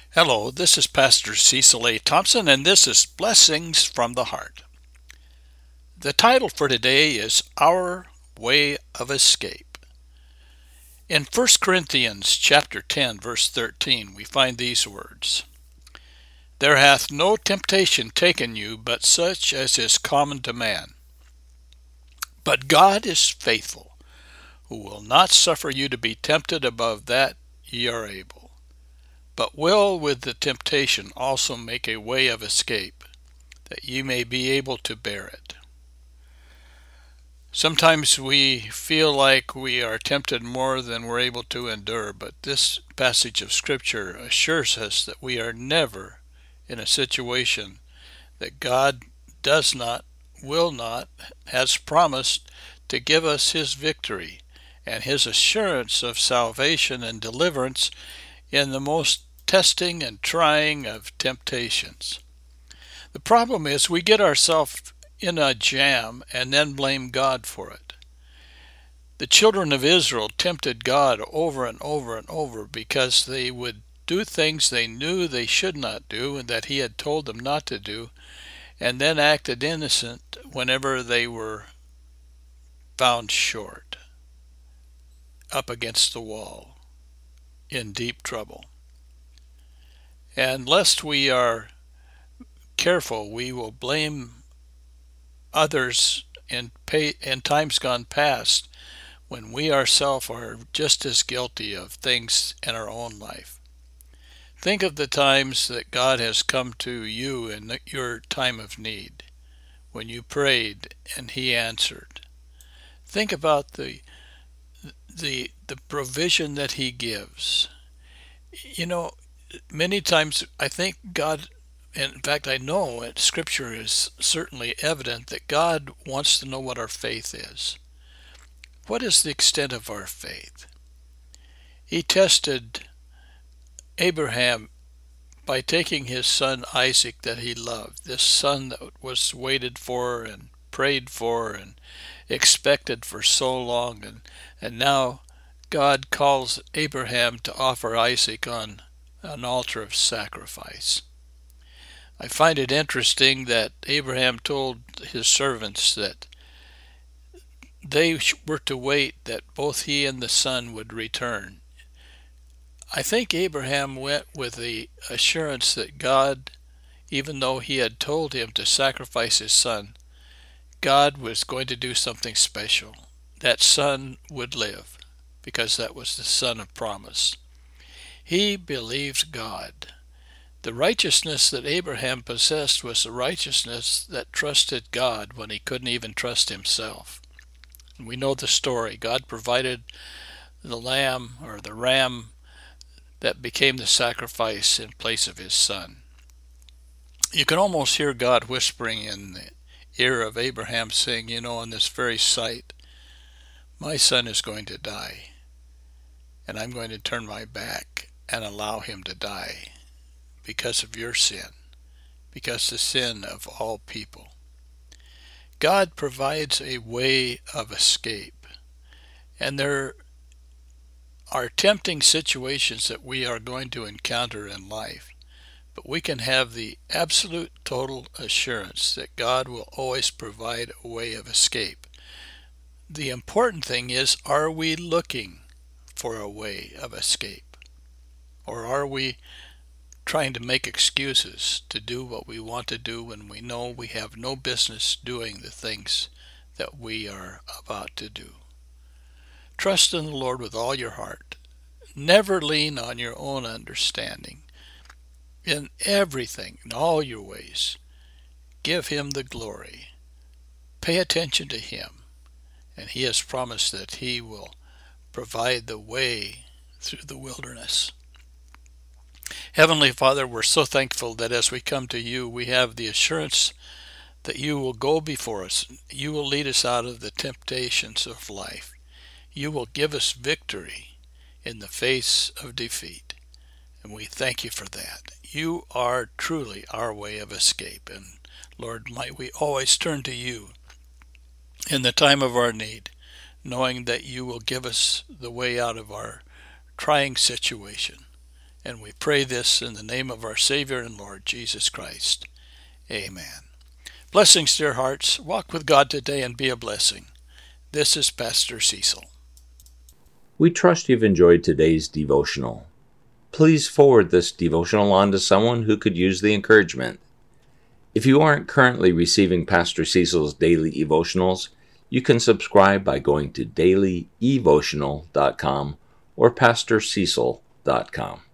Hello, this is Pastor Cecil A. Thompson, and this is Blessings from the Heart. The title for today is Our Way of Escape. In 1 Corinthians chapter 10, verse 13, we find these words: There hath no temptation taken you but such as is common to man. But God is faithful, who will not suffer you to be tempted above that ye are able, but will with the temptation also make a way of escape, that ye may be able to bear it. Sometimes we feel like we are tempted more than we're able to endure, but this passage of Scripture assures us that we are never in a situation that God does not, will not, has promised to give us His victory and His assurance of salvation and deliverance in the most testing and trying of temptations. The problem is we get ourselves in a jam and then blame God for it. The children of Israel tempted God over and over and over because they would do things they knew they should not do and that He had told them not to do, and then acted innocent whenever they were found short, up against the wall, in deep trouble. And lest we are careful, we will blame others in times gone past when we ourselves are just as guilty of things in our own life. Think of the times that God has come to you in your time of need, when you prayed and He answered. Think about the provision that He gives. You know, many times I think God, in fact I know Scripture is certainly evident that God wants to know what our faith is. What is the extent of our faith? He tested Abraham by taking his son Isaac that he loved, this son that was waited for and prayed for and expected for so long, and now God calls Abraham to offer Isaac on an altar of sacrifice. I find it interesting that Abraham told his servants that they were to wait that both he and the son would return. I think Abraham went with the assurance that God, even though he had told him to sacrifice his son, God was going to do something special. That son would live, because that was the son of promise. He believed God. The righteousness that Abraham possessed was the righteousness that trusted God when he couldn't even trust himself. And we know the story. God provided the lamb or the ram that became the sacrifice in place of his son. You can almost hear God whispering in the ear of Abraham saying, on this very site, my son is going to die, and I'm going to turn my back and allow him to die because of your sin, because the sin of all people. God provides a way of escape, and there are tempting situations that we are going to encounter in life, but we can have the absolute total assurance that God will always provide a way of escape. The important thing is, are we looking for a way of escape? Or are we trying to make excuses to do what we want to do when we know we have no business doing the things that we are about to do? Trust in the Lord with all your heart. Never lean on your own understanding. In everything, in all your ways, give Him the glory. Pay attention to Him, and He has promised that He will provide the way through the wilderness. Heavenly Father, we're so thankful that as we come to you, we have the assurance that you will go before us. You will lead us out of the temptations of life. You will give us victory in the face of defeat. And we thank you for that. You are truly our way of escape. And Lord, might we always turn to you in the time of our need, knowing that you will give us the way out of our trying situation. And we pray this in the name of our Savior and Lord Jesus Christ. Amen. Blessings, dear hearts. Walk with God today and be a blessing. This is Pastor Cecil. We trust you've enjoyed today's devotional. Please forward this devotional on to someone who could use the encouragement. If you aren't currently receiving Pastor Cecil's daily devotionals, you can subscribe by going to dailyevotional.com or pastorcecil.com.